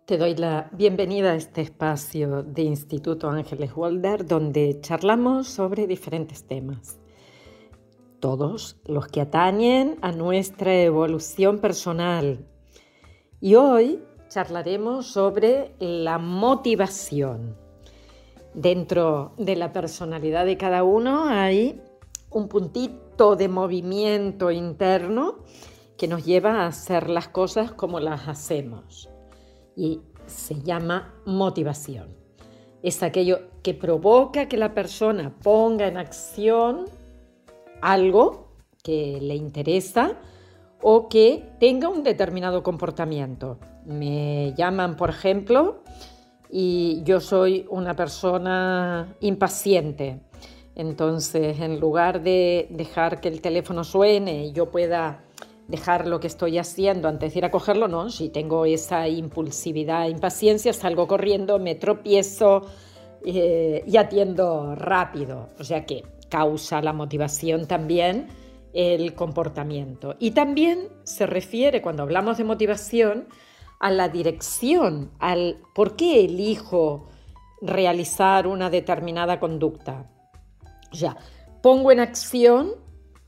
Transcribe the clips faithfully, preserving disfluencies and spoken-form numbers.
Te doy la bienvenida a este espacio de Instituto Ángeles Walder, donde charlamos sobre diferentes temas, todos los que atañen a nuestra evolución personal. Y hoy charlaremos sobre la motivación. Dentro de la personalidad de cada uno hay un puntito de movimiento interno que nos lleva a hacer las cosas como las hacemos. Y se llama motivación. Es aquello que provoca que la persona ponga en acción algo que le interesa o que tenga un determinado comportamiento. Me llaman, por ejemplo, y yo soy una persona impaciente. Entonces, en lugar de dejar que el teléfono suene y yo pueda dejar lo que estoy haciendo antes de ir a cogerlo, no, si tengo esa impulsividad, impaciencia, salgo corriendo, me tropiezo eh, y atiendo rápido. O sea que causa la motivación también el comportamiento. Y también se refiere, cuando hablamos de motivación, a la dirección, al por qué elijo realizar una determinada conducta. O sea, pongo en acción,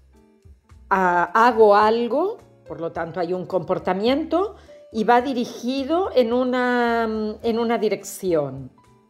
hago algo, por lo tanto hay un comportamiento y va dirigido en una, en una dirección.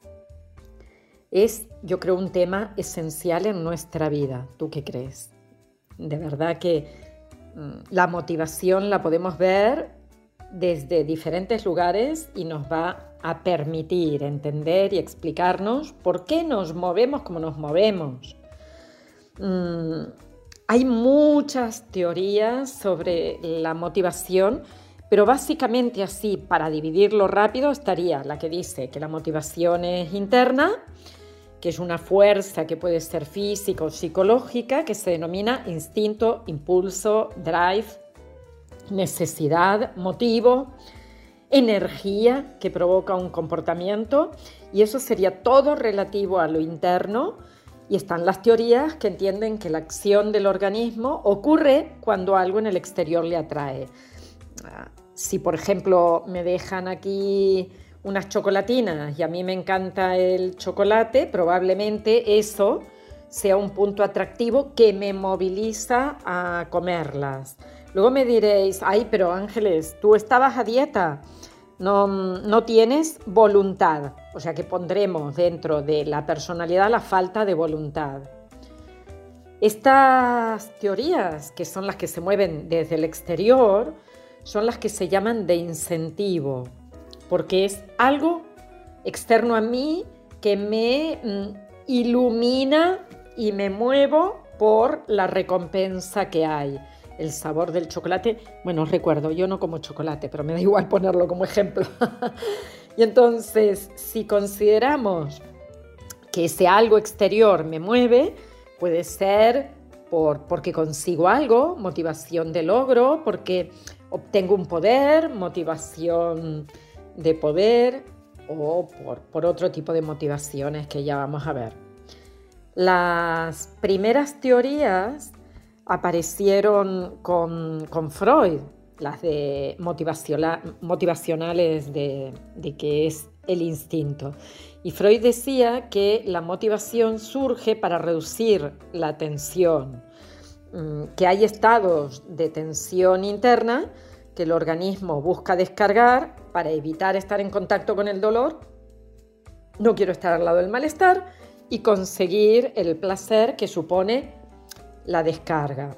Es, yo creo, un tema esencial en nuestra vida. ¿Tú qué crees? De verdad que la motivación la podemos ver desde diferentes lugares y nos va a permitir entender y explicarnos por qué nos movemos como nos movemos. Mm, Hay muchas teorías sobre la motivación, pero básicamente así, para dividirlo rápido, estaría la que dice que la motivación es interna, que es una fuerza que puede ser física o psicológica, que se denomina instinto, impulso, drive, necesidad, motivo, energía que provoca un comportamiento, y eso sería todo relativo a lo interno. Y están las teorías que entienden que la acción del organismo ocurre cuando algo en el exterior le atrae. Si, por ejemplo, me dejan aquí unas chocolatinas y a mí me encanta el chocolate, probablemente eso sea un punto atractivo que me moviliza a comerlas. Luego me diréis, ay, pero Ángeles, tú estabas a dieta. No, no tienes voluntad, o sea que pondremos dentro de la personalidad la falta de voluntad. Estas teorías, que son las que se mueven desde el exterior, son las que se llaman de incentivo, porque es algo externo a mí que me mm, ilumina y me muevo por la recompensa que hay. El sabor del chocolate, bueno, os recuerdo, yo no como chocolate, pero me da igual ponerlo como ejemplo. Y entonces, si consideramos que ese algo exterior me mueve, puede ser por, porque consigo algo, motivación de logro, porque obtengo un poder, motivación de poder, o por, por otro tipo de motivaciones que ya vamos a ver. Las primeras teorías aparecieron con, con Freud, las de motivacionales de, de que es el instinto. Y Freud decía que la motivación surge para reducir la tensión, que hay estados de tensión interna que el organismo busca descargar para evitar estar en contacto con el dolor. No quiero estar al lado del malestar y conseguir el placer que supone la descarga.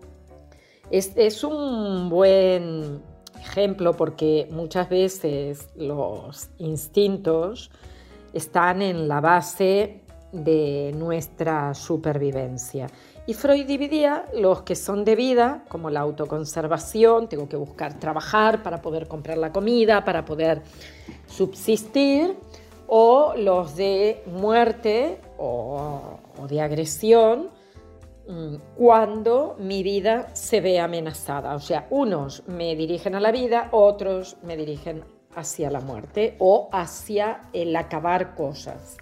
Es, es un buen ejemplo porque muchas veces los instintos están en la base de nuestra supervivencia. Y Freud dividía los que son de vida, como la autoconservación, tengo que buscar trabajar para poder comprar la comida, para poder subsistir, o los de muerte o, o de agresión, cuando mi vida se ve amenazada. O sea, unos me dirigen a la vida, otros me dirigen hacia la muerte o hacia el acabar cosas.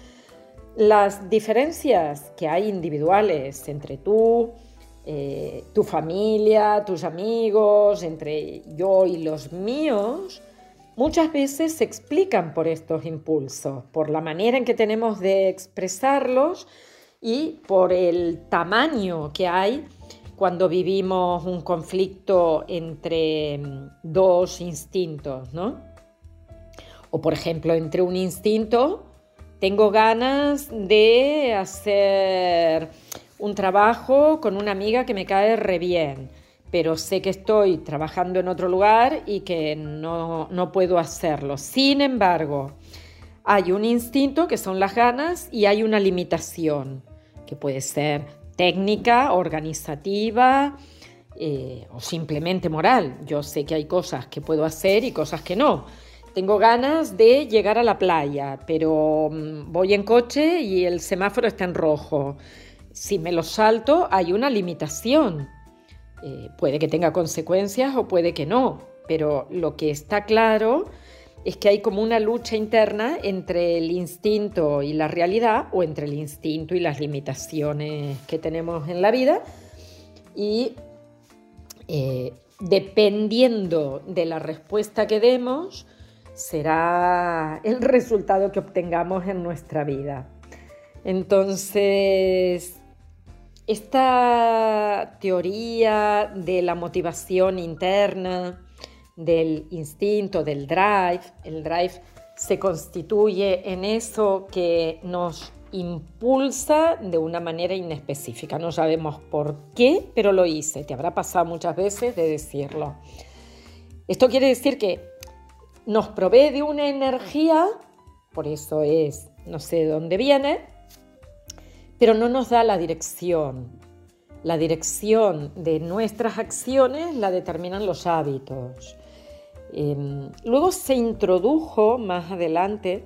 Las diferencias que hay individuales entre tú, eh, tu familia, tus amigos, entre yo y los míos, muchas veces se explican por estos impulsos, por la manera en que tenemos de expresarlos y por el tamaño que hay cuando vivimos un conflicto entre dos instintos, ¿no? O, por ejemplo, entre un instinto, tengo ganas de hacer un trabajo con una amiga que me cae re bien, pero sé que estoy trabajando en otro lugar y que no, no puedo hacerlo. Sin embargo, hay un instinto que son las ganas y hay una limitación, que puede ser técnica, organizativa eh, o simplemente moral. Yo sé que hay cosas que puedo hacer y cosas que no. Tengo ganas de llegar a la playa, pero mmm, voy en coche y el semáforo está en rojo. Si me lo salto, hay una limitación. Eh, puede que tenga consecuencias o puede que no, pero lo que está claro es que hay como una lucha interna entre el instinto y la realidad, o entre el instinto y las limitaciones que tenemos en la vida, y eh, dependiendo de la respuesta que demos, será el resultado que obtengamos en nuestra vida. Entonces, esta teoría de la motivación interna, del instinto, del drive, el drive se constituye en eso que nos impulsa de una manera inespecífica. No sabemos por qué, pero lo hice. Te habrá pasado muchas veces de decirlo. Esto quiere decir que nos provee de una energía, por eso es, no sé de dónde viene, pero no nos da la dirección. La dirección de nuestras acciones la determinan los hábitos. Eh, luego se introdujo más adelante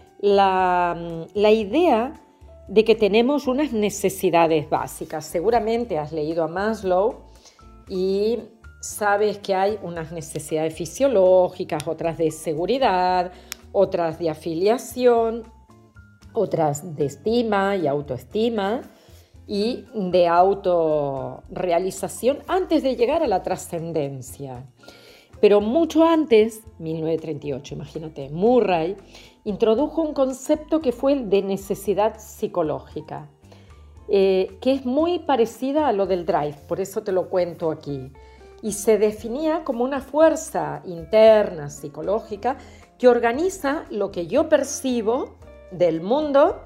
la, la idea de que tenemos unas necesidades básicas. Seguramente has leído a Maslow y sabes que hay unas necesidades fisiológicas, otras de seguridad, otras de afiliación, otras de estima y autoestima y de autorrealización antes de llegar a la trascendencia. Pero mucho antes, mil novecientos treinta y ocho, imagínate, Murray introdujo un concepto que fue el de necesidad psicológica, eh, que es muy parecida a lo del drive, por eso te lo cuento aquí. Y se definía como una fuerza interna psicológica que organiza lo que yo percibo del mundo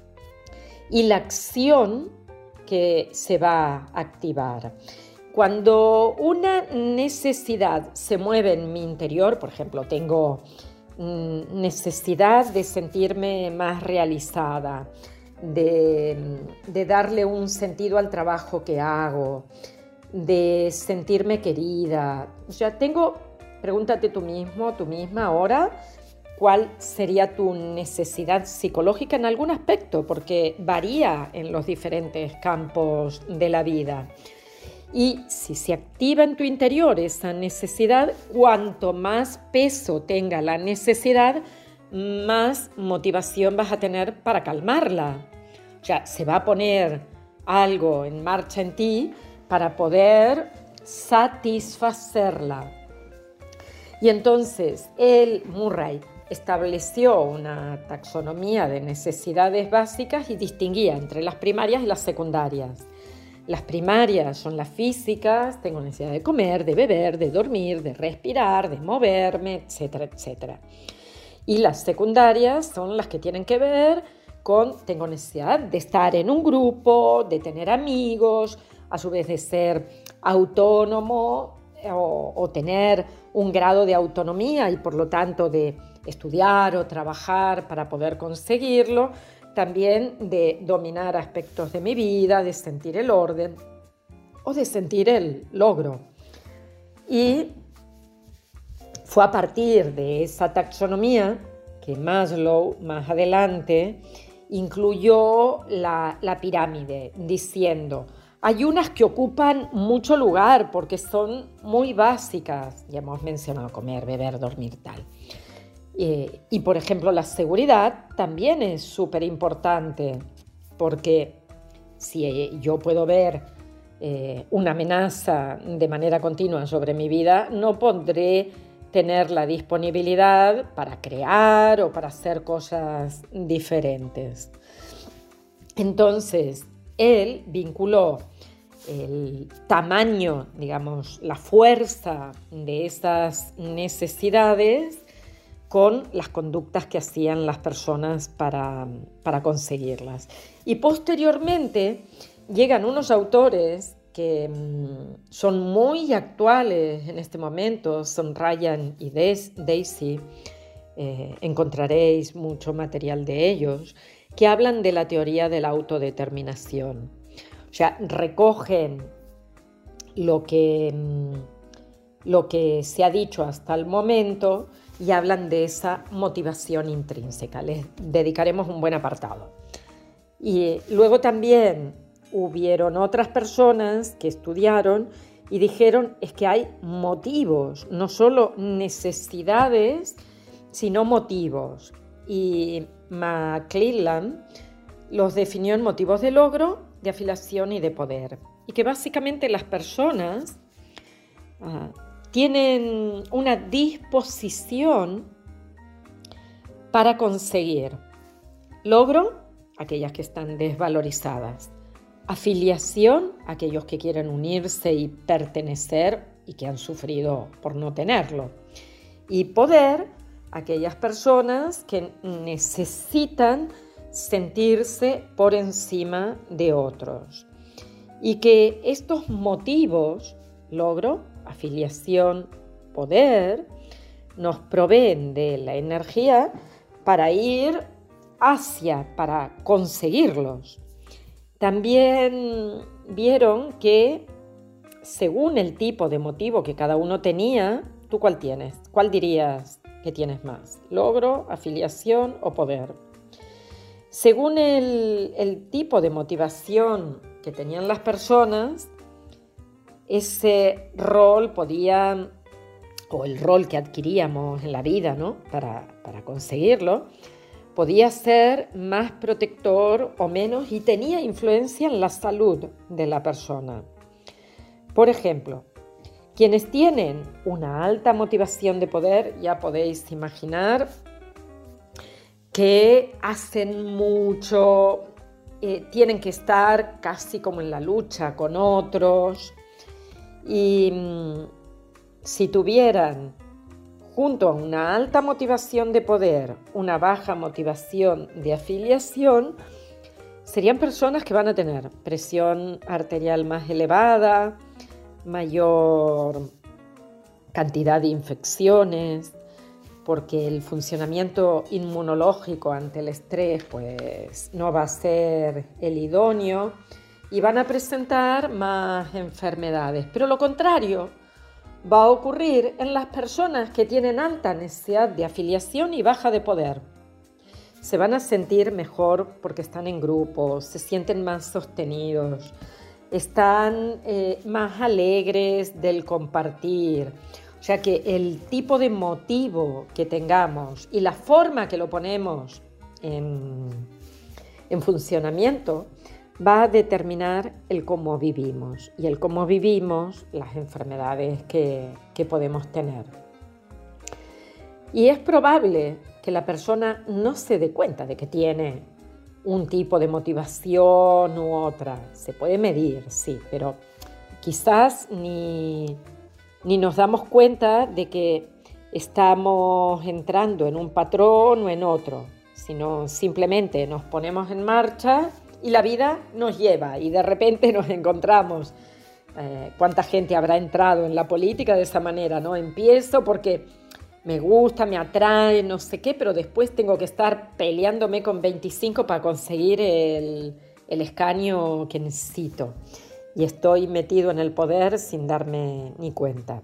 y la acción que se va a activar. Cuando una necesidad se mueve en mi interior, por ejemplo, tengo mm, necesidad de sentirme más realizada, de, de darle un sentido al trabajo que hago, de sentirme querida. O sea, tengo, pregúntate tú mismo, tú misma ahora, ¿cuál sería tu necesidad psicológica en algún aspecto? Porque varía en los diferentes campos de la vida. Y si se activa en tu interior esa necesidad, cuanto más peso tenga la necesidad, más motivación vas a tener para calmarla. O sea, se va a poner algo en marcha en ti para poder satisfacerla. Y entonces, el Murray estableció una taxonomía de necesidades básicas y distinguía entre las primarias y las secundarias. Las primarias son las físicas, tengo necesidad de comer, de beber, de dormir, de respirar, de moverme, etcétera, etcétera. Y las secundarias son las que tienen que ver con, tengo necesidad de estar en un grupo, de tener amigos, a su vez de ser autónomo o, o tener un grado de autonomía y por lo tanto de estudiar o trabajar para poder conseguirlo, también de dominar aspectos de mi vida, de sentir el orden o de sentir el logro. Y fue a partir de esa taxonomía que Maslow más adelante incluyó la, la pirámide, diciendo, hay unas que ocupan mucho lugar porque son muy básicas, ya hemos mencionado comer, beber, dormir, tal. Eh, y por ejemplo la seguridad también es súper importante porque si yo puedo ver eh, una amenaza de manera continua sobre mi vida, no podré tener la disponibilidad para crear o para hacer cosas diferentes. Entonces, él vinculó el tamaño, digamos, la fuerza de esas necesidades con las conductas que hacían las personas para, para conseguirlas. Y posteriormente llegan unos autores que mmm, son muy actuales en este momento, son Ryan y Dacey, eh, encontraréis mucho material de ellos, que hablan de la teoría de la autodeterminación. O sea, recogen lo que, lo que se ha dicho hasta el momento y hablan de esa motivación intrínseca. Les dedicaremos un buen apartado. Y luego también hubieron otras personas que estudiaron y dijeron es que hay motivos, no solo necesidades, sino motivos. Y McClelland los definió en motivos de logro, de afiliación y de poder. Y que básicamente las personas uh, tienen una disposición para conseguir logro, aquellas que están desvalorizadas, afiliación, aquellos que quieren unirse y pertenecer y que han sufrido por no tenerlo, y poder, aquellas personas que necesitan sentirse por encima de otros. Y que estos motivos, logro, afiliación, poder, nos proveen de la energía para ir hacia, para conseguirlos. También vieron que según el tipo de motivo que cada uno tenía, ¿tú cuál tienes? ¿Cuál dirías que tienes más? ¿Logro, afiliación o poder? Según el, el tipo de motivación que tenían las personas, ese rol podía, o el rol que adquiríamos en la vida, ¿no? para, para conseguirlo, podía ser más protector o menos y tenía influencia en la salud de la persona. Por ejemplo, quienes tienen una alta motivación de poder, ya podéis imaginar que hacen mucho, eh, tienen que estar casi como en la lucha con otros y mmm, si tuvieran junto a una alta motivación de poder, una baja motivación de afiliación, serían personas que van a tener presión arterial más elevada, mayor cantidad de infecciones, porque el funcionamiento inmunológico ante el estrés pues, no va a ser el idóneo y van a presentar más enfermedades. Pero lo contrario va a ocurrir en las personas que tienen alta necesidad de afiliación y baja de poder. Se van a sentir mejor porque están en grupos, se sienten más sostenidos, están eh, más alegres del compartir. O sea que el tipo de motivo que tengamos y la forma que lo ponemos en, en funcionamiento va a determinar el cómo vivimos y el cómo vivimos las enfermedades que, que podemos tener. Y es probable que la persona no se dé cuenta de que tiene un tipo de motivación u otra. Se puede medir, sí, pero quizás ni... ni nos damos cuenta de que estamos entrando en un patrón o en otro, sino simplemente nos ponemos en marcha y la vida nos lleva y de repente nos encontramos. Eh, ¿Cuánta gente habrá entrado en la política de esa manera, ¿no? Empiezo porque me gusta, me atrae, no sé qué, pero después tengo que estar peleándome con veinticinco para conseguir el, el escaño que necesito. Y estoy metido en el poder sin darme ni cuenta.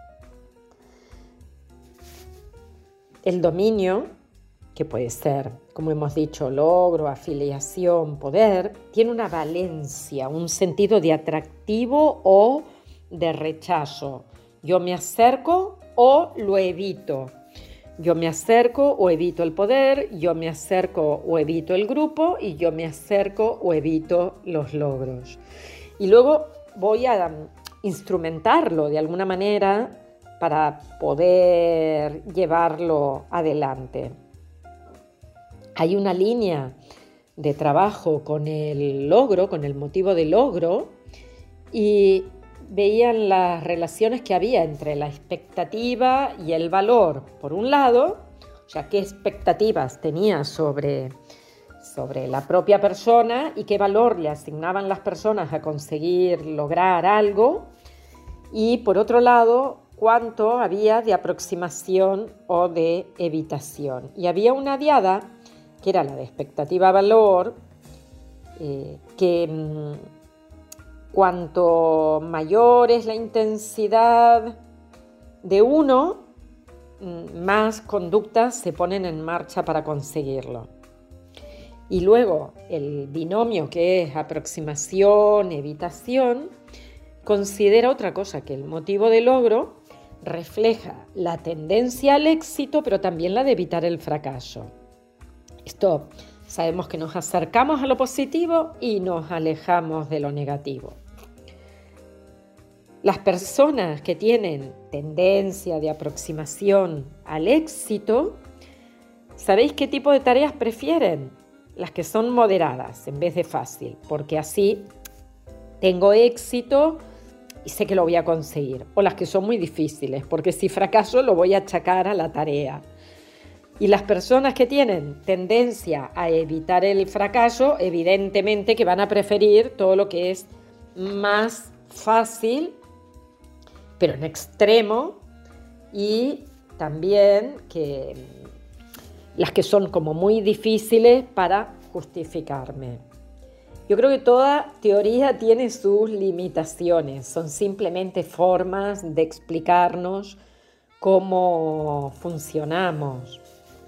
El dominio, que puede ser, como hemos dicho, logro, afiliación, poder, tiene una valencia, un sentido de atractivo o de rechazo. Yo me acerco o lo evito. Yo me acerco o evito el poder, yo me acerco o evito el grupo y yo me acerco o evito los logros. Y luego voy a instrumentarlo de alguna manera para poder llevarlo adelante. Hay una línea de trabajo con el logro, con el motivo de logro, y veían las relaciones que había entre la expectativa y el valor. Por un lado, o sea, qué expectativas tenía sobre, sobre la propia persona y qué valor le asignaban las personas a conseguir lograr algo. Y por otro lado, cuánto había de aproximación o de evitación. Y había una diada, que era la de expectativa-valor, eh, que mmm, cuanto mayor es la intensidad de uno, más conductas se ponen en marcha para conseguirlo. Y luego el binomio, que es aproximación, evitación, considera otra cosa, que el motivo de logro refleja la tendencia al éxito, pero también la de evitar el fracaso. Esto sabemos que nos acercamos a lo positivo y nos alejamos de lo negativo. Las personas que tienen tendencia de aproximación al éxito, ¿sabéis qué tipo de tareas prefieren? Las que son moderadas en vez de fácil, porque así tengo éxito y sé que lo voy a conseguir. O las que son muy difíciles, porque si fracaso lo voy a achacar a la tarea. Y las personas que tienen tendencia a evitar el fracaso, evidentemente que van a preferir todo lo que es más fácil, pero en extremo, y también que las que son como muy difíciles para justificarme. Yo creo que toda teoría tiene sus limitaciones, son simplemente formas de explicarnos cómo funcionamos.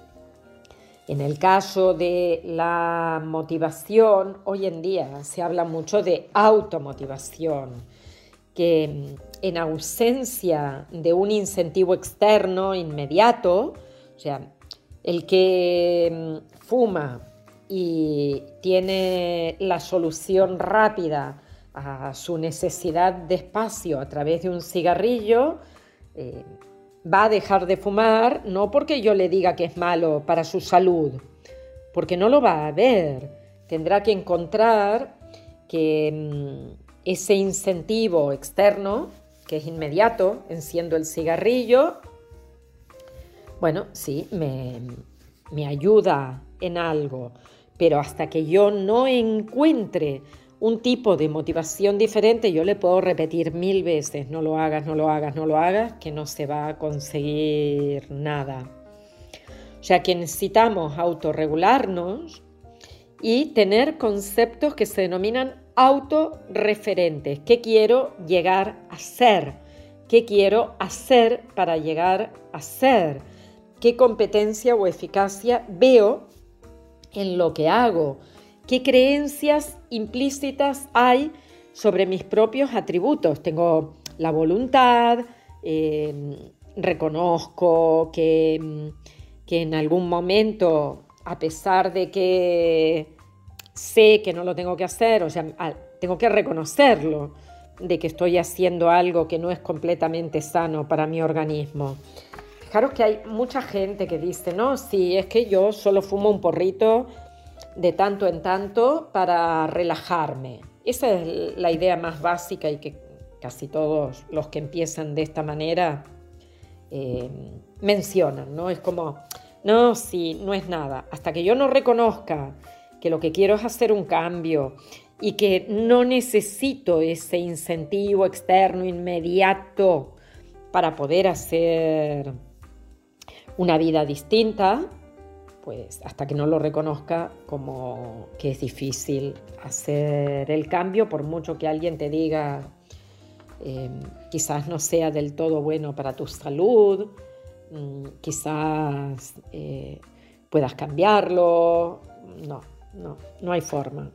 En el caso de la motivación, hoy en día se habla mucho de automotivación, que en ausencia de un incentivo externo inmediato, o sea, el que fuma y tiene la solución rápida a su necesidad de espacio a través de un cigarrillo, eh, va a dejar de fumar, no porque yo le diga que es malo para su salud, porque no lo va a ver. Tendrá que encontrar que mmm, ese incentivo externo, que es inmediato, enciendo el cigarrillo, bueno, sí, me, me ayuda en algo, pero hasta que yo no encuentre un tipo de motivación diferente, yo le puedo repetir mil veces, no lo hagas, no lo hagas, no lo hagas, que no se va a conseguir nada. O sea que necesitamos autorregularnos y tener conceptos que se denominan autorreferentes. ¿Qué quiero llegar a ser? ¿Qué quiero hacer para llegar a ser? ¿Qué competencia o eficacia veo en lo que hago? ¿Qué creencias implícitas hay sobre mis propios atributos? Tengo la voluntad, eh, reconozco que, que en algún momento, a pesar de que sé que no lo tengo que hacer, o sea, tengo que reconocerlo, de que estoy haciendo algo que no es completamente sano para mi organismo. Fijaros que hay mucha gente que dice, no, sí, es que yo solo fumo un porrito de tanto en tanto para relajarme. Esa es la idea más básica y que casi todos los que empiezan de esta manera eh, mencionan, ¿no? Es como, no, sí, no es nada. Hasta que yo no reconozca que lo que quiero es hacer un cambio y que no necesito ese incentivo externo inmediato para poder hacer una vida distinta, pues hasta que no lo reconozca, como que es difícil hacer el cambio, por mucho que alguien te diga eh, quizás no sea del todo bueno para tu salud, mmm, quizás eh, puedas cambiarlo, no, no, no hay forma.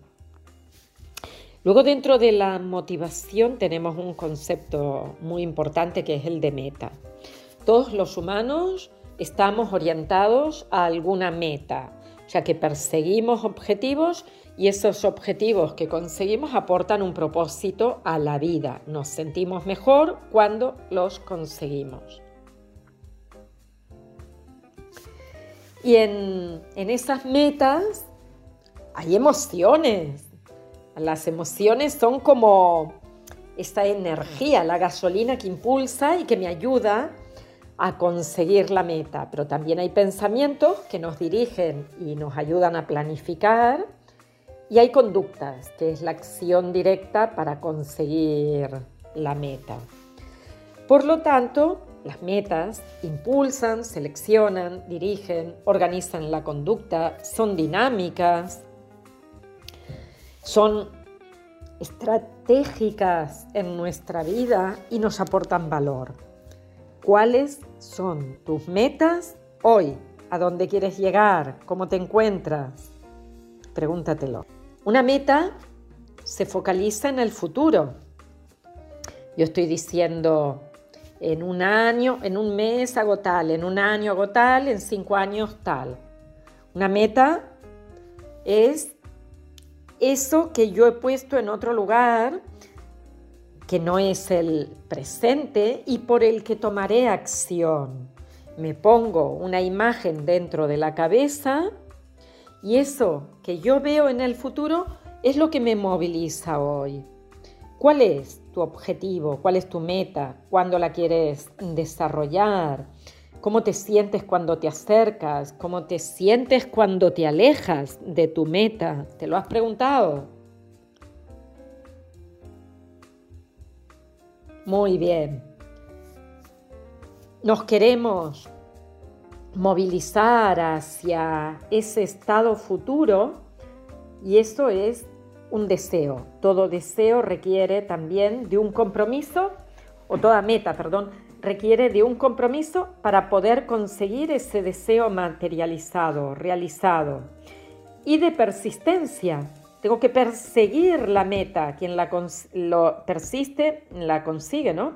Luego, dentro de la motivación tenemos un concepto muy importante que es el de meta. Todos los humanos estamos orientados a alguna meta. O sea que perseguimos objetivos y esos objetivos que conseguimos aportan un propósito a la vida. Nos sentimos mejor cuando los conseguimos. Y en, en esas metas hay emociones. Las emociones son como esta energía, la gasolina que impulsa y que me ayuda a conseguir la meta. Pero también hay pensamientos que nos dirigen y nos ayudan a planificar. Y hay conductas, que es la acción directa para conseguir la meta. Por lo tanto, las metas impulsan, seleccionan, dirigen, organizan la conducta, son dinámicas, son estratégicas en nuestra vida y nos aportan valor. ¿Cuáles son tus metas hoy? ¿A dónde quieres llegar? ¿Cómo te encuentras? Pregúntatelo. Una meta se focaliza en el futuro. Yo estoy diciendo, en un año, en un mes hago tal, en un año hago tal, en cinco años tal. Una meta es eso que yo he puesto en otro lugar, que no es el presente y por el que tomaré acción. Me pongo una imagen dentro de la cabeza y eso que yo veo en el futuro es lo que me moviliza hoy. ¿Cuál es tu objetivo? ¿Cuál es tu meta? ¿Cuándo la quieres desarrollar? ¿Cómo te sientes cuando te acercas? ¿Cómo te sientes cuando te alejas de tu meta? ¿Te lo has preguntado? Muy bien. Nos queremos movilizar hacia ese estado futuro y eso es un deseo. Todo deseo requiere también de un compromiso, o toda meta, perdón, requiere de un compromiso para poder conseguir ese deseo materializado, realizado. Y de persistencia. Tengo que perseguir la meta. Quien la cons- lo persiste, la consigue, ¿no?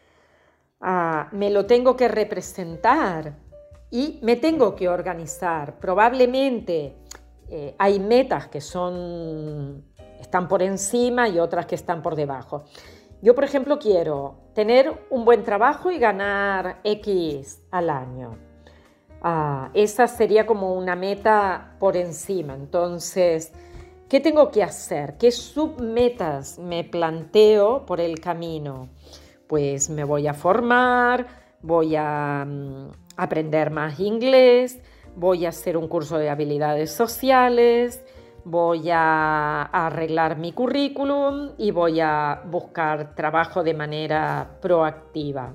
Ah, me lo tengo que representar y me tengo que organizar. Probablemente eh, hay metas que son, están por encima y otras que están por debajo. Yo, por ejemplo, quiero tener un buen trabajo y ganar X al año. Ah, esa sería como una meta por encima. Entonces, ¿qué tengo que hacer? ¿Qué submetas me planteo por el camino? Pues me voy a formar, voy a um, aprender más inglés, voy a hacer un curso de habilidades sociales, voy a arreglar mi currículum y voy a buscar trabajo de manera proactiva.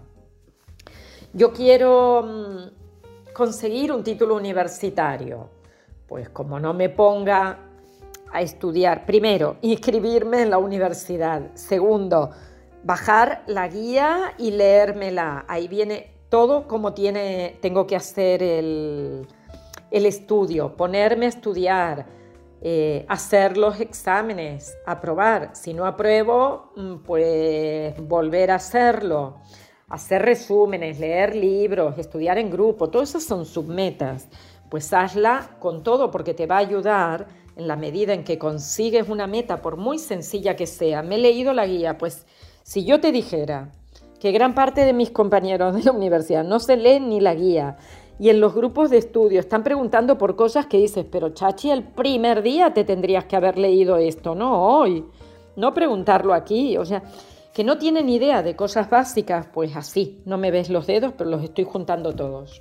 Yo quiero um, conseguir un título universitario. Pues como no me ponga a estudiar, primero, inscribirme en la universidad. Segundo, bajar la guía y leérmela. Ahí viene todo como tiene, tengo que hacer el, el estudio, ponerme a estudiar, eh, hacer los exámenes, aprobar. Si no apruebo, pues volver a hacerlo, hacer resúmenes, leer libros, estudiar en grupo. Todas esas son submetas. Pues hazla con todo porque te va a ayudar en la medida en que consigues una meta, por muy sencilla que sea. Me he leído la guía, pues si yo te dijera que gran parte de mis compañeros de la universidad no se leen ni la guía y en los grupos de estudio están preguntando por cosas que dices, pero Chachi, el primer día te tendrías que haber leído esto, no hoy, no preguntarlo aquí, o sea, que no tienen idea de cosas básicas, pues así, no me ves los dedos, pero los estoy juntando todos.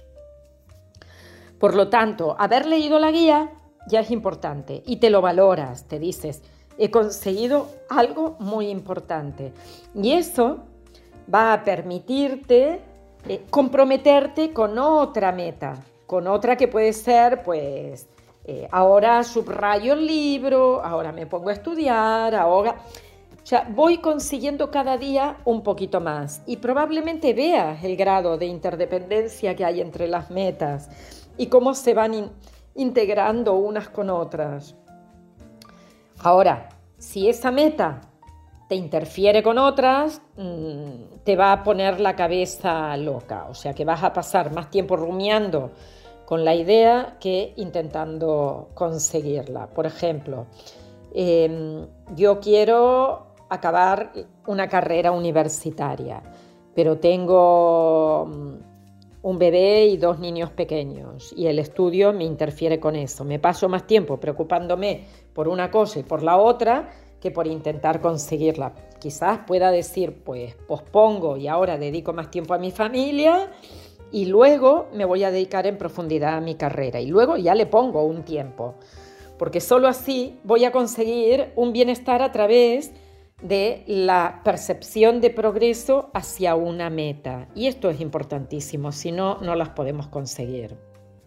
Por lo tanto, haber leído la guía ya es importante y te lo valoras, te dices, he conseguido algo muy importante. Y eso va a permitirte eh, comprometerte con otra meta, con otra que puede ser, pues, eh, ahora subrayo el libro, ahora me pongo a estudiar, ahora... O sea, voy consiguiendo cada día un poquito más y probablemente veas el grado de interdependencia que hay entre las metas y cómo se van in- integrando unas con otras. Ahora, si esa meta te interfiere con otras, te va a poner la cabeza loca. O sea que vas a pasar más tiempo rumiando con la idea que intentando conseguirla. Por ejemplo, eh, yo quiero acabar una carrera universitaria, pero tengo un bebé y dos niños pequeños y el estudio me interfiere con eso. Me paso más tiempo preocupándome por una cosa y por la otra que por intentar conseguirla. Quizás pueda decir, pues pospongo y ahora dedico más tiempo a mi familia y luego me voy a dedicar en profundidad a mi carrera y luego ya le pongo un tiempo, porque solo así voy a conseguir un bienestar a través de la percepción de progreso hacia una meta. Y esto es importantísimo, si no, no las podemos conseguir.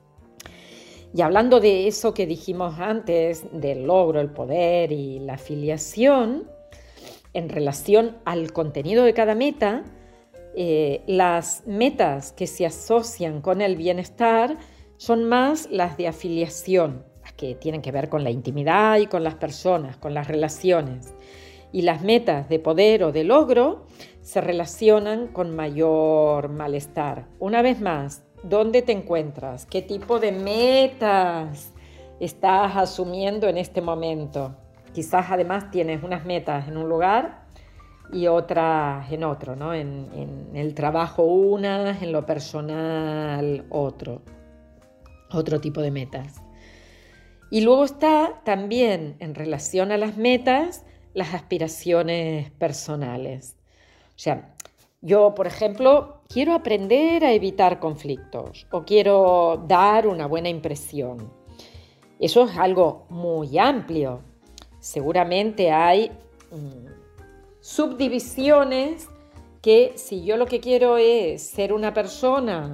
Y hablando de eso que dijimos antes, del logro, el poder y la afiliación, en relación al contenido de cada meta, eh, las metas que se asocian con el bienestar son más las de afiliación, las que tienen que ver con la intimidad y con las personas, con las relaciones. Y las metas de poder o de logro se relacionan con mayor malestar. Una vez más, ¿dónde te encuentras? ¿Qué tipo de metas estás asumiendo en este momento? Quizás además tienes unas metas en un lugar y otras en otro, ¿no? En, en el trabajo unas, en lo personal otro, otro tipo de metas. Y luego está también en relación a las metas, las aspiraciones personales. O sea, yo, por ejemplo, quiero aprender a evitar conflictos o quiero dar una buena impresión. Eso es algo muy amplio. Seguramente hay mmm, subdivisiones que si yo lo que quiero es ser una persona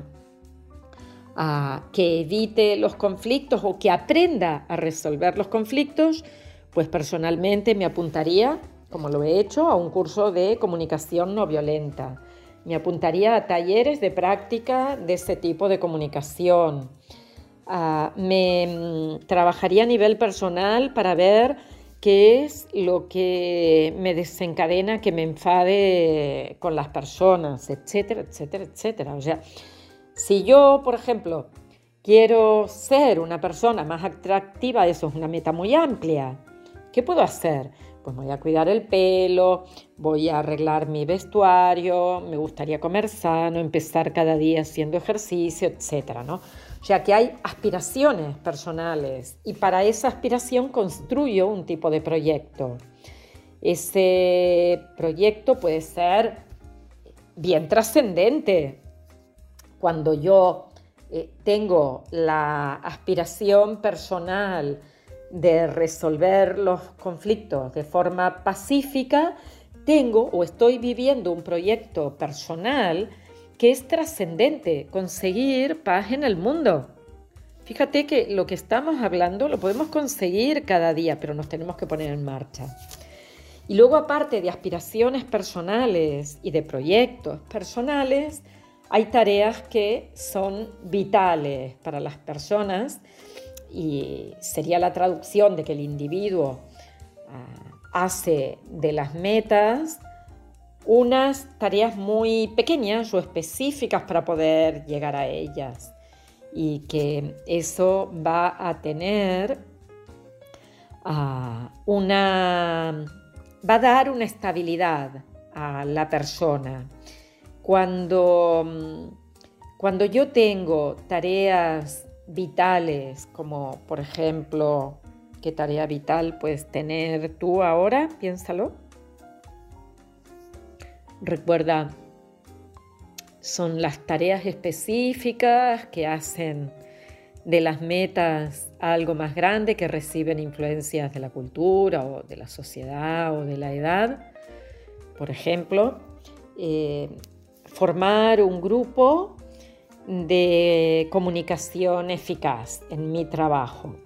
uh, que evite los conflictos o que aprenda a resolver los conflictos, pues personalmente me apuntaría, como lo he hecho, a un curso de comunicación no violenta. Me apuntaría a talleres de práctica de ese tipo de comunicación. Uh, me um, trabajaría a nivel personal para ver qué es lo que me desencadena, que me enfade con las personas, etcétera, etcétera, etcétera. O sea, si yo, por ejemplo, quiero ser una persona más atractiva, eso es una meta muy amplia. ¿Qué puedo hacer? Pues voy a cuidar el pelo, voy a arreglar mi vestuario, me gustaría comer sano, empezar cada día haciendo ejercicio, etcétera, ¿no? O sea que hay aspiraciones personales y para esa aspiración construyo un tipo de proyecto. Ese proyecto puede ser bien trascendente. Cuando yo eh, tengo la aspiración personal de resolver los conflictos de forma pacífica, tengo o estoy viviendo un proyecto personal que es trascendente, conseguir paz en el mundo. Fíjate que lo que estamos hablando lo podemos conseguir cada día, pero nos tenemos que poner en marcha. Y luego, aparte de aspiraciones personales y de proyectos personales, hay tareas que son vitales para las personas y sería la traducción de que el individuo uh, hace de las metas unas tareas muy pequeñas o específicas para poder llegar a ellas y que eso va a tener uh, una va a dar una estabilidad a la persona. Cuando, cuando yo tengo tareas vitales, como por ejemplo, ¿qué tarea vital puedes tener tú ahora? Piénsalo. Recuerda, son las tareas específicas que hacen de las metas algo más grande, que reciben influencias de la cultura o de la sociedad o de la edad. Por ejemplo, eh, formar un grupo de comunicación eficaz en mi trabajo.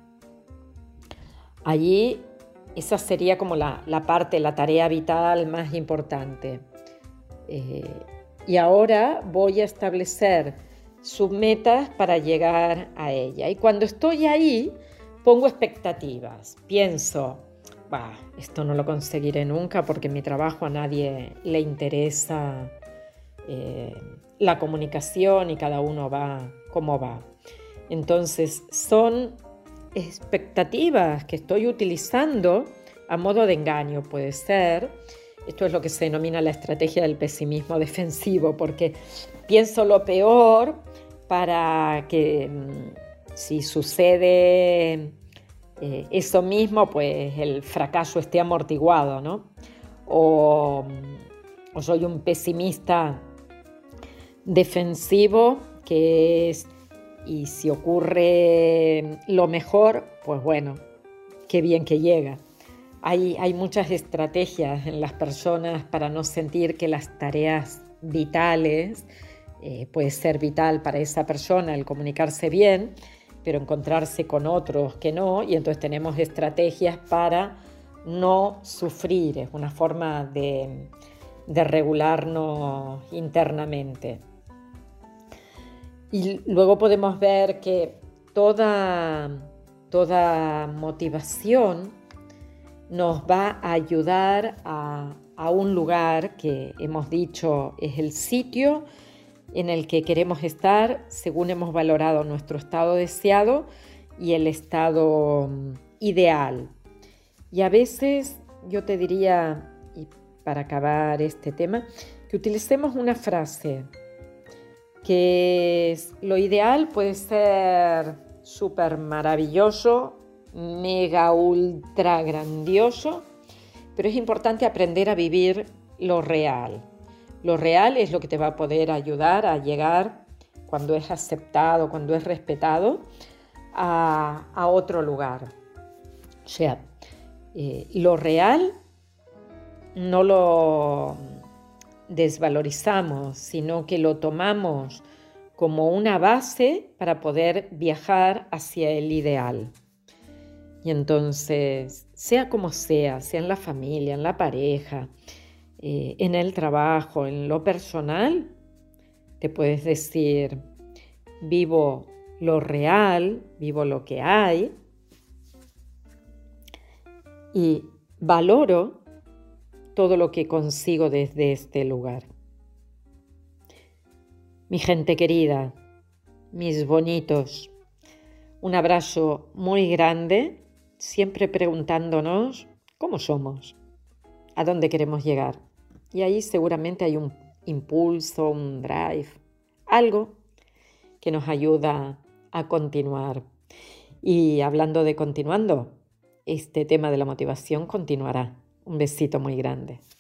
Allí esa sería como la, la parte, la tarea vital más importante. Eh, y ahora voy a establecer submetas para llegar a ella. Y cuando estoy ahí, pongo expectativas. Pienso, bah, esto no lo conseguiré nunca porque en mi trabajo a nadie le interesa eh, la comunicación y cada uno va como va. Entonces son expectativas que estoy utilizando a modo de engaño, puede ser. Esto es lo que se denomina la estrategia del pesimismo defensivo, porque pienso lo peor para que si sucede eh, eso mismo, pues el fracaso esté amortiguado, ¿no? O, o soy un pesimista defensivo que es, y si ocurre lo mejor, pues bueno, qué bien que llega. Hay, hay muchas estrategias en las personas para no sentir que las tareas vitales, eh, puede ser vital para esa persona el comunicarse bien, pero encontrarse con otros que no, y entonces tenemos estrategias para no sufrir, es una forma de, de regularnos internamente. Y luego podemos ver que toda, toda motivación nos va a ayudar a, a un lugar que hemos dicho es el sitio en el que queremos estar según hemos valorado nuestro estado deseado y el estado ideal. Y a veces yo te diría, y para acabar este tema, que utilicemos una frase que es, lo ideal puede ser súper maravilloso, mega ultra grandioso, pero es importante aprender a vivir lo real. Lo real es lo que te va a poder ayudar a llegar, cuando es aceptado, cuando es respetado, a, a otro lugar. O sea, eh, lo real no lo desvalorizamos, sino que lo tomamos como una base para poder viajar hacia el ideal. Y entonces, sea como sea, sea en la familia, en la pareja, eh, en el trabajo, en lo personal, te puedes decir, vivo lo real, vivo lo que hay y valoro todo lo que consigo desde este lugar. Mi gente querida, mis bonitos, un abrazo muy grande, siempre preguntándonos cómo somos, a dónde queremos llegar. Y ahí seguramente hay un impulso, un drive, algo que nos ayuda a continuar. Y hablando de continuando, este tema de la motivación continuará. Un besito muy grande.